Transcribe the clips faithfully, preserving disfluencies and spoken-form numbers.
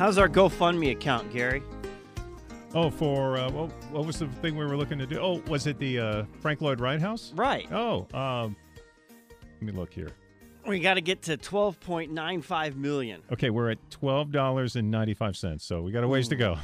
How's our GoFundMe account, Gary? Oh, for, uh, well, what was the thing we were looking to do? Oh, was it the uh, Frank Lloyd Wright House? Right. Oh, um, let me look here. We got to get to twelve point nine five million. Okay, we're at twelve dollars and ninety-five cents, so we got a ways to go.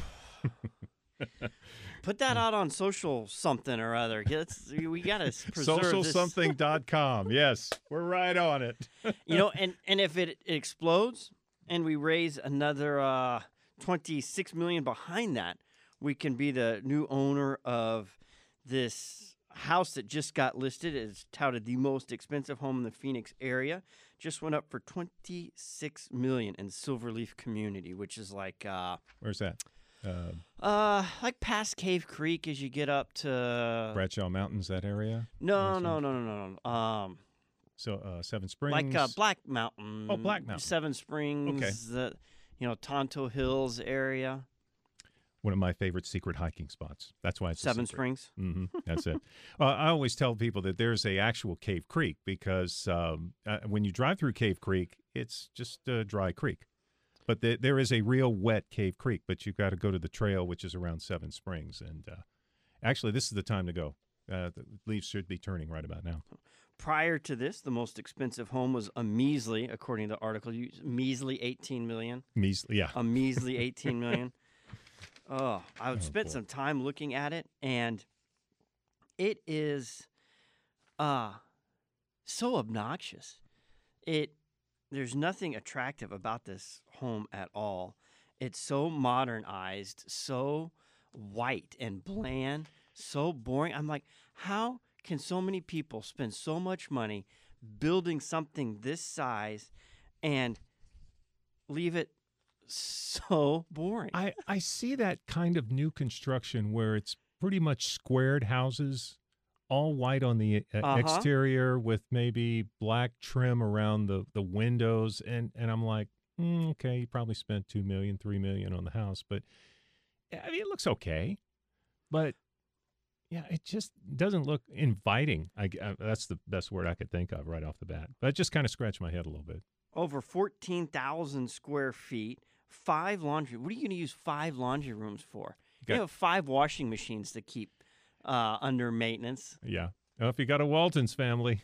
Put that out on social something or other. Let's, we got to preserve social this. something dot com. Yes, we're right on it. You know, and, and if it explodes and we raise another uh, twenty-six million dollars behind that, we can be the new owner of this house that just got listed. It's touted the most expensive home in the Phoenix area. Just went up for twenty-six million dollars in Silverleaf Community, which is like uh, Where's that? Uh, uh, like past Cave Creek as you get up to Bradshaw Mountains, that area? No, no, no, no, no, no. Um, So uh, Seven Springs. like uh, Black Mountain. Oh, Black Mountain. Seven Springs. Okay. The, you know, Tonto Hills area. One of my favorite secret hiking spots. That's why it's a Seven secret. Springs. Mm-hmm. That's it. Uh, I always tell people that there's a actual Cave Creek because um, uh, when you drive through Cave Creek, it's just a dry creek. But the, there is a real wet Cave Creek, but you've got to go to the trail, which is around Seven Springs. And uh, actually, this is the time to go. Uh, the leaves should be turning right about now. Prior to this, the most expensive home was a measly, according to the article, you- measly eighteen million dollars. Measly, yeah. A measly eighteen million dollars. Oh, I Oh, spent boy. some time looking at it, and it is uh so obnoxious. It there's nothing attractive about this home at all. It's so modernized, so white and bland, so boring. I'm like, how can so many people spend so much money building something this size and leave it so boring? I, I see that kind of new construction where it's pretty much squared houses, all white on the uh, Uh-huh. exterior with maybe black trim around the, the windows. And, and I'm like, mm, okay, you probably spent two million dollars, three million dollars on the house. But, I mean, it looks okay. But, yeah, it just doesn't look inviting. I, I, that's the best word I could think of right off the bat. But it just kind of scratched my head a little bit. Over fourteen thousand square feet, five laundry. What are you going to use five laundry rooms for? Got- You have five washing machines to keep uh, under maintenance. Yeah. Well, if you got a Waltons family,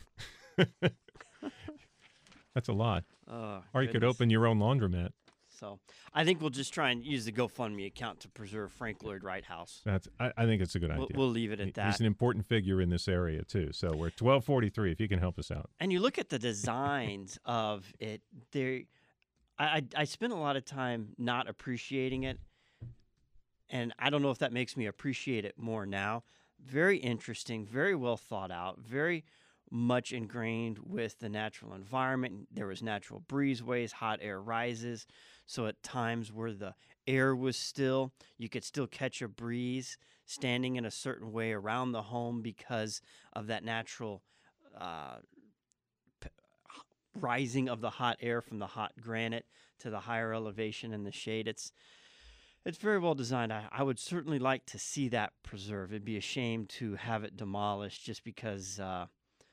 that's a lot. Oh, Or you could goodness. open your own laundromat. So I think we'll just try and use the GoFundMe account to preserve Frank Lloyd Wright House. That's. I, I think it's a good We'll, idea. we'll leave it He- at that. He's an important figure in this area too. So we're twelve forty-three. If you can help us out. And you look at the designs of it, there I, I I spent a lot of time not appreciating it. And I don't know if that makes me appreciate it more now. Very interesting, very well thought out, very much ingrained with the natural environment. There was natural breezeways, hot air rises. So at times where the air was still, you could still catch a breeze standing in a certain way around the home because of that natural uh, p- rising of the hot air from the hot granite to the higher elevation in the shade. It's it's very well designed. I, I would certainly like to see that preserved. It'd be a shame to have it demolished just because uh,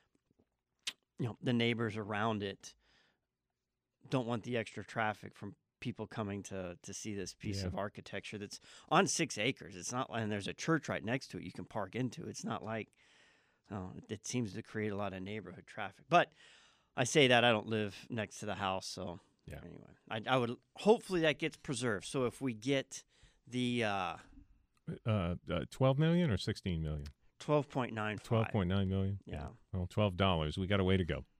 you know the neighbors around it don't want the extra traffic from people coming to to see this piece Yeah. of architecture that's on six acres. It's not, and there's a church right next to it you can park into. It's not like, oh, it seems to create a lot of neighborhood traffic. But I say that I don't live next to the house, so Yeah. anyway, I, I would hopefully that gets preserved. So if we get the uh, Uh, uh, twelve million or sixteen million? twelve point nine Twelve five, point nine million. Yeah. Well, twelve dollars. We got a way to go.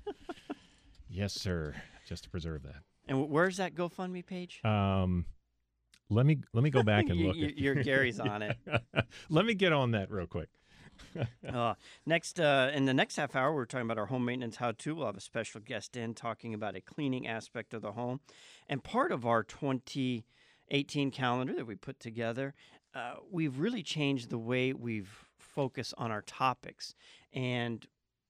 Yes, sir. Just to preserve that. and wh- where's that GoFundMe page? Um, let me let me go back and You- look. you- at- you're- Gary's on it. Let me get on that real quick. Uh, next, uh, in the next half hour, we're talking about our home maintenance how-to. We'll have a special guest in talking about a cleaning aspect of the home, and part of our twenty eighteen calendar that we put together. Uh, we've really changed the way we've focused on our topics, and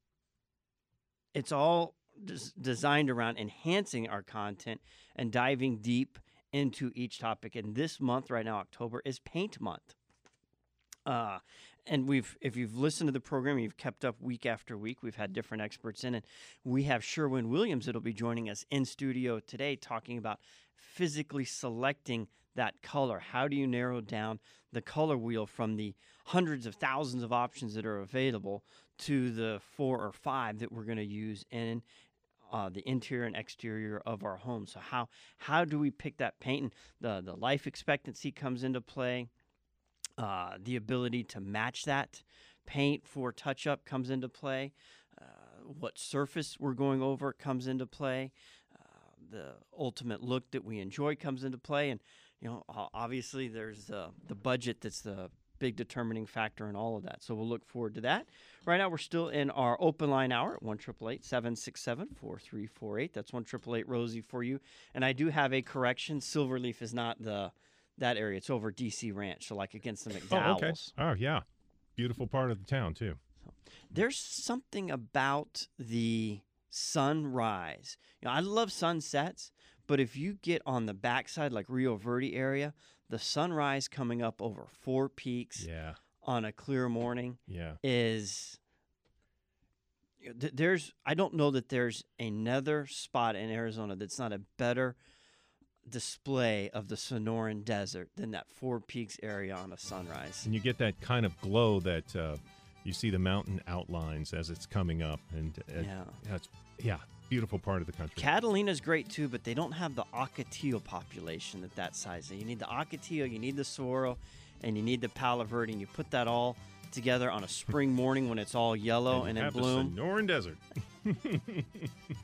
it's all des- designed around enhancing our content and diving deep into each topic. And this month, right now, October, is Paint Month. Uh, and we've, if you've listened to the program, you've kept up week after week. We've had different experts in, and we have Sherwin Williams that'll be joining us in studio today, talking about physically selecting that color. How do you narrow down the color wheel from the hundreds of thousands of options that are available to the four or five that we're going to use in uh, the interior and exterior of our home? So how how do we pick that paint? And the the life expectancy comes into play. Uh, the ability to match that paint for touch-up comes into play. Uh, what surface we're going over comes into play. Uh, the ultimate look that we enjoy comes into play. And, you know, o- obviously there's uh, the budget that's the big determining factor in all of that. So we'll look forward to that. Right now we're still in our open line hour at one eight eight eight, seven six seven, four three four eight. That's one eight eight eight, Rosie for you. And I do have a correction. Silverleaf is not the... that area. It's over D C Ranch, so like against the McDowells. Oh, okay. Oh, yeah. Beautiful part of the town, too. There's something about the sunrise. You know, I love sunsets, but if you get on the backside, like Rio Verde area, the sunrise coming up over Four Peaks Yeah. on a clear morning Yeah. is... th- There's, I don't know that there's another spot in Arizona that's not a better display of the Sonoran Desert than that Four Peaks area on a sunrise. And you get that kind of glow that uh, you see the mountain outlines as it's coming up. And uh, Yeah. yeah, it's, yeah, beautiful part of the country. Catalina's great too, but they don't have the Ocotillo population at that size. You need the Ocotillo, you need the Saguaro, and you need the Palo Verde, and you put that all together on a spring morning when it's all yellow and, and in have bloom. the Sonoran Desert.